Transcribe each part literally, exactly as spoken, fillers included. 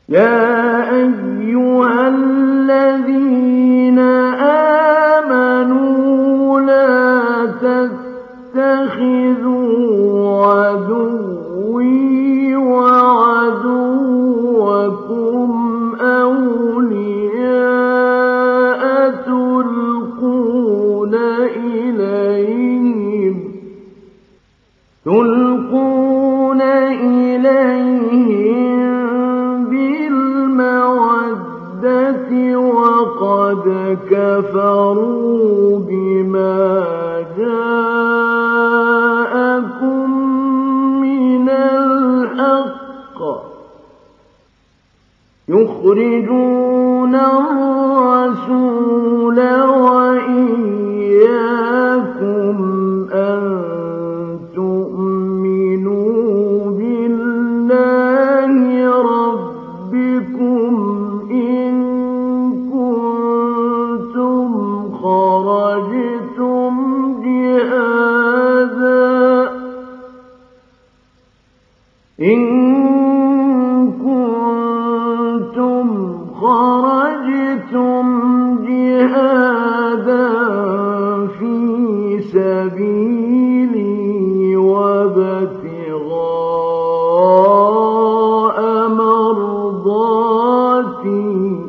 يا أيها الذين آمنوا لا تتخذوا عدوي وعدوكم أولياء تلقون إليهم تلقون إليهم بالمودة وقد كفروا بما جاءكم من الحق يخرجون الرسول وإياكم أن تؤمنوا بالله ربكم إن كنتم خرجتم جهادا إن كنتم خرجتم جهادا في سبيلي وابتغاء مرضاتي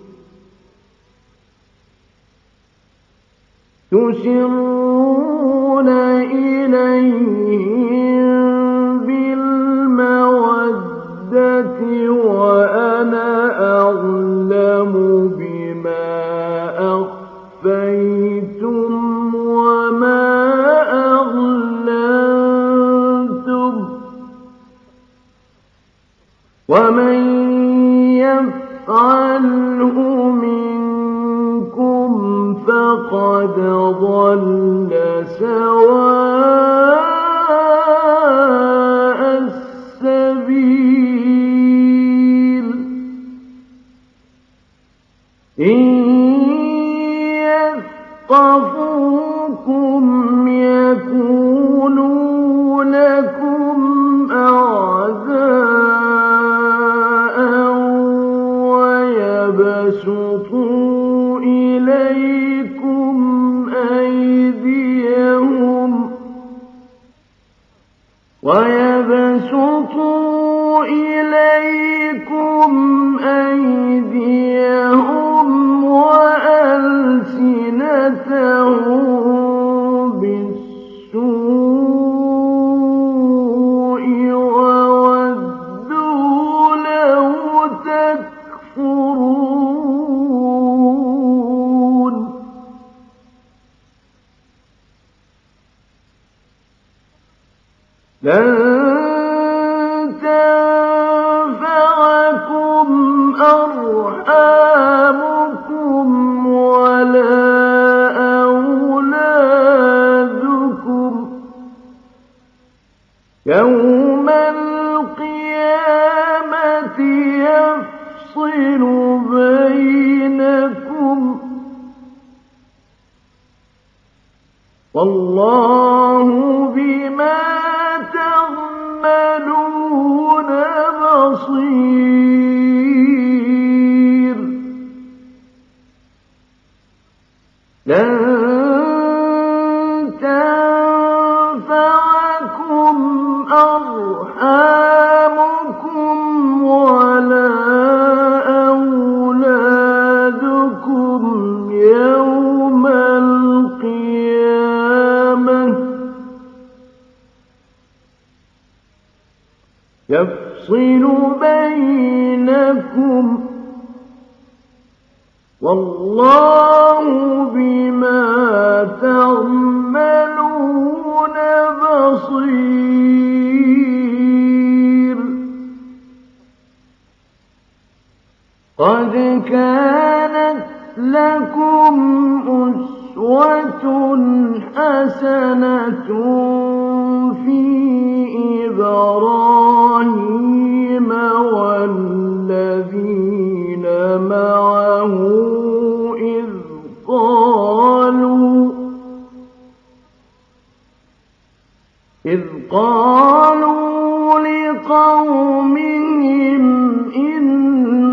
تسرون إليهم بالمودة وأنا أعلم بما أخفيتم وما أعلنتم ومن يفعله منكم فقد ضل سواء السبيل إن يثقفوكم يكونوا لكم أعداء ويبسطوا إليكم أيديهم ويبسطوا إليكم أيديهم وألسنتهم بالسوء وودوا لو تكفرون لن تنفعكم أرحامكم ولا أولادكم يوم القيامة يفصل بينكم والله بما تعملون بصير لن تنفعكم أرحامكم ولا أولادكم يوم القيامة يفصل بينكم والله بما تعملون بصير قد كانت لكم أسوة حسنة في إبراهيم والذين معه إذ قالوا إذ قالوا لقومهم إن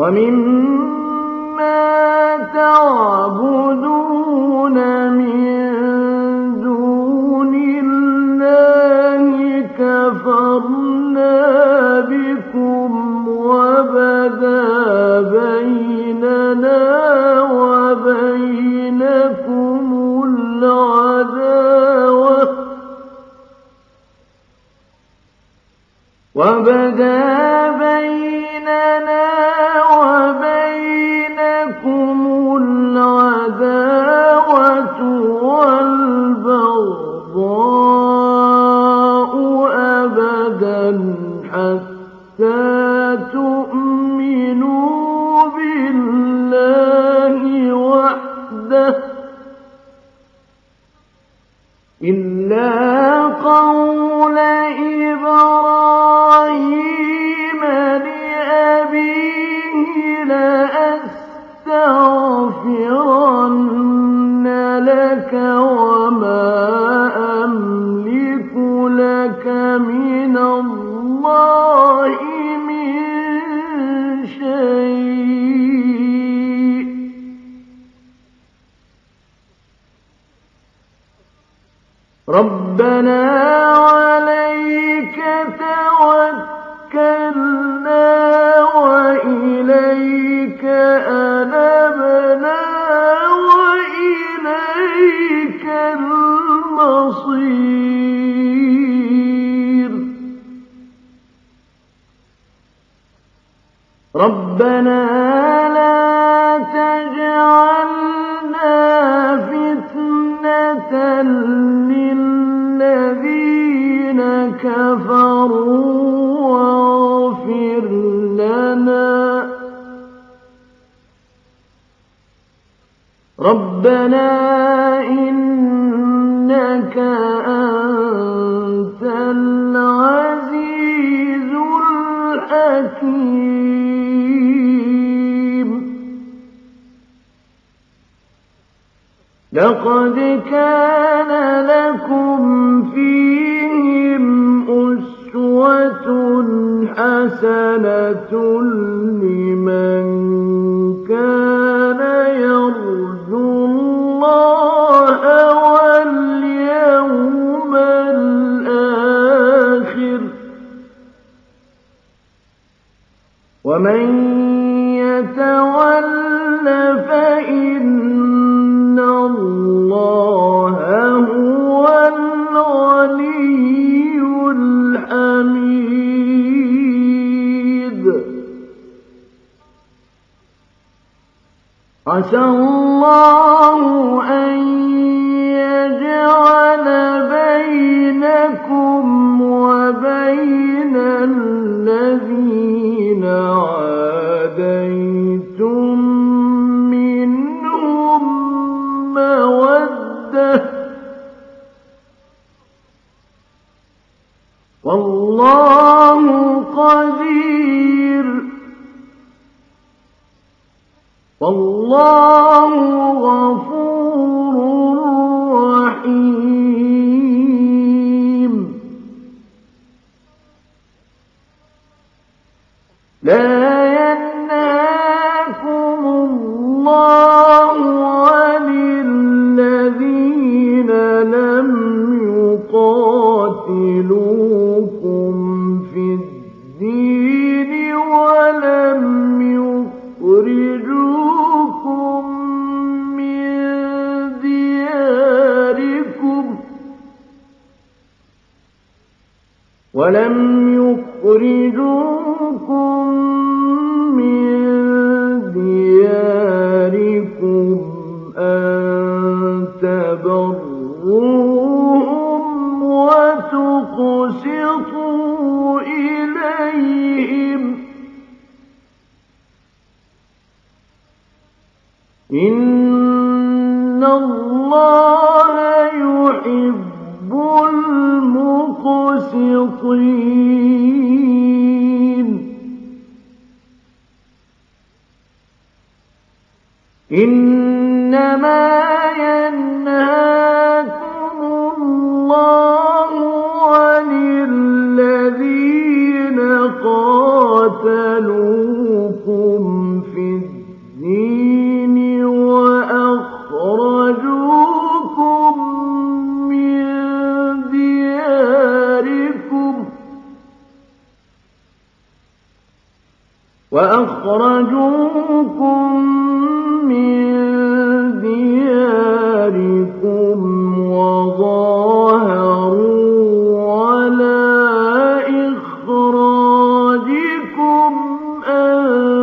ومما تعبدون من دون الله كفرنا بكم وبدا بيننا وبينكم العداوة وبدا بيننا وبينكم العداوة والبغضاء أبدا حتى تؤمنوا بالله وحده إلا قول إبراهيم لأبيه لأستغفرن لك وما أملك لك من الله من شيء ربنا عليك توكلنا وإليك أنبنا وإليك المصير ربنا لا تجعلنا فتنة للذين كفروا واغفر لنا ربنا إنك أنت العزيز الحكيم لقد كان لكم فيهم أسوة حسنة لمن كان يرجو الله واليوم الآخر ومن يتول فإن الله هو الغني الحميد عسى الله أن يجعل بينكم وبين الذين عاديتم منهم مودة والله قدير والله غفور رحيم لا ينهاكم الله عن الذين لم يقاتلوكم في الدين ولم يخرجوكم من دياركم ولم يخرجوكم من دياركم أن تبروهم وتقسطوا إليهم إن الله يحب المقسطين إنما ينهاكم الله عن الذين قاتلوكم وأخرجوكم من دياركم وظاهروا على إخراجكم أن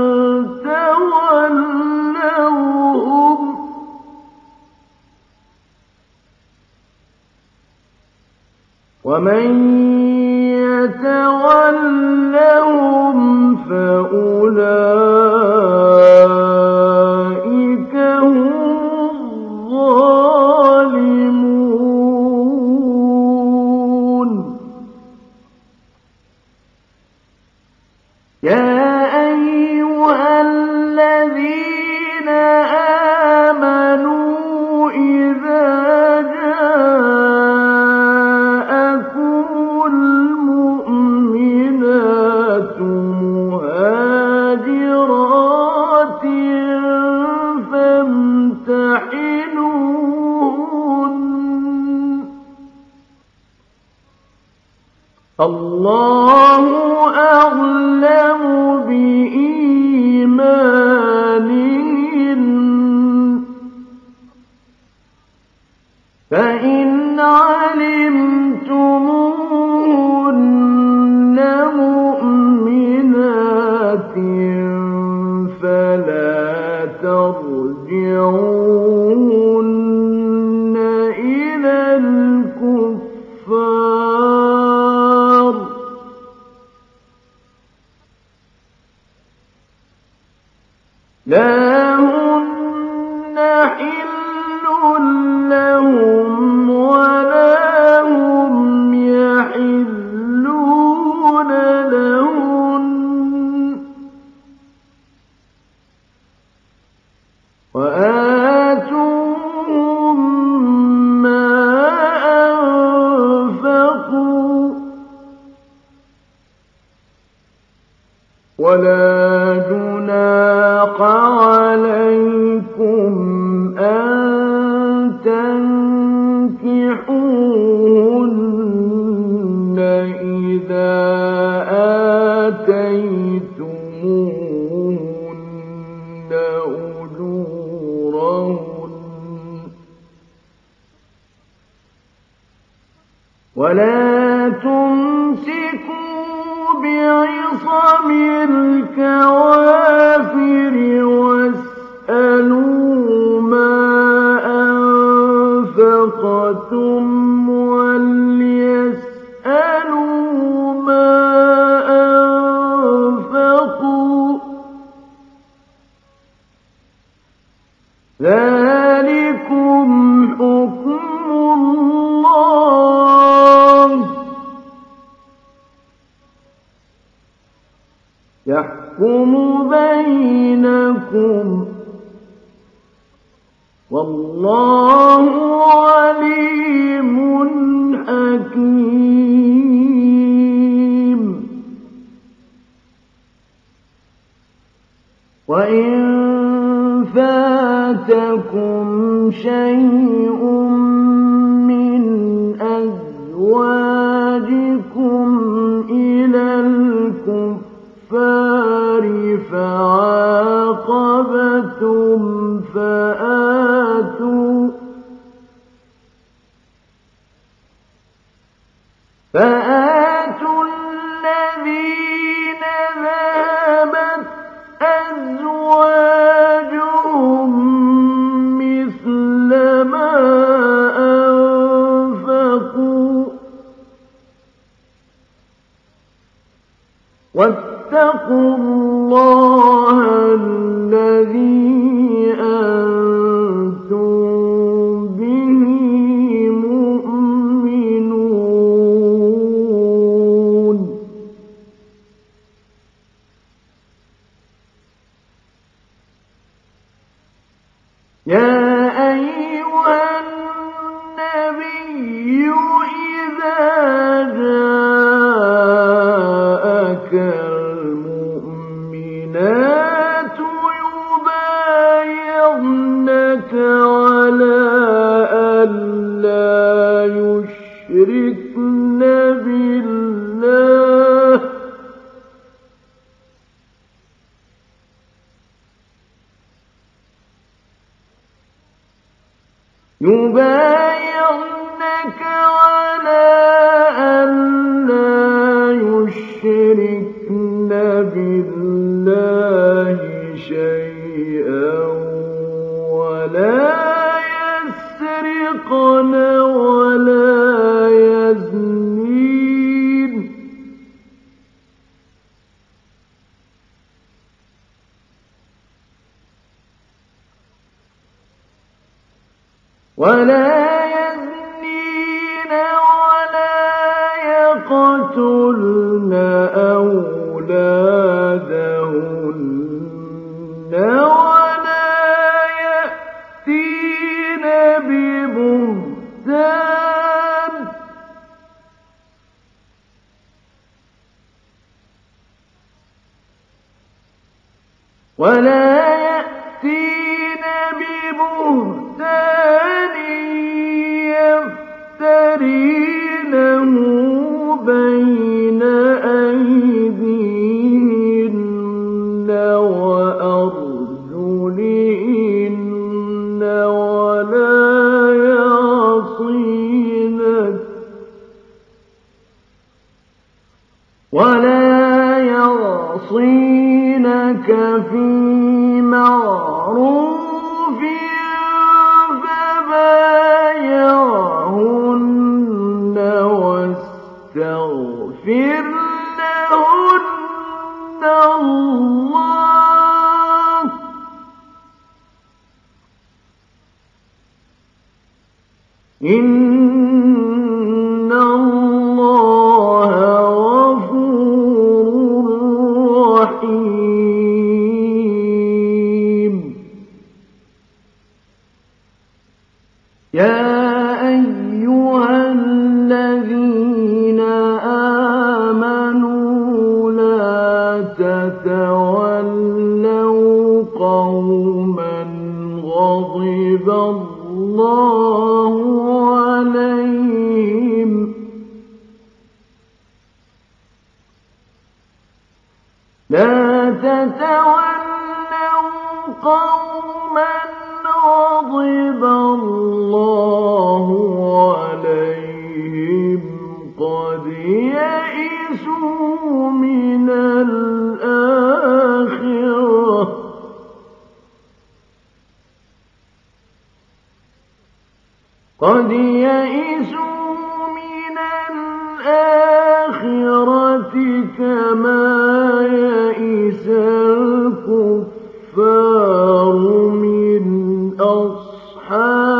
تولوهم ومن يتولهم فأولئك هم الظالمون. يا أيها الذين آمنوا إذا جاءكم المؤمنات مهاجرات فامتحنوهن الله أعلم بإيمانهن فإن علمتموهن مؤمنات فلا ترجعوهن إلى الكفار لا هن حل لهم ولا هم يحلون لهن وآتوهم ما أنفقوا ولا جناح عليكم أن تنكحوهن إذا آتيتموهن أجورهن ولا تمسكوا بعصم الكوافر واسألوا ما أنفقتم وليسألوا ما أنفقوا ذلكم حكم الله يحكم بينكم والله عليم حكيم. وإن فاتكم شيء من أزواجكم إلى الكفار فعاقبتم فآتوا فآتوا الذين ذهبت أزواجهم مثل ما أنفقوا واتقوا الله الذي أنتم به مؤمنون. يا أيها النبي إذا جاءك المؤمنات يبايعنك على ألا يشركن بالله ولا يزنين ولا يقتلن أولادهن ولا يأتين ببهتان ولا يأتين ببهتان يفترينه بين أيديهن وأرجلهن ولا يعصينك ولا يعصينك في معروف فبايعهن واستغفر لهن الله إن الله غفور رحيم. يا أيها الذين آمنوا لا تتولوا قوما غضب الله عليهم لا تتولوا قوما غضب الله عليهم قد يئسوا من الآخرة قد يئسوا من الآخرة كما يئس الكفار من أصحاب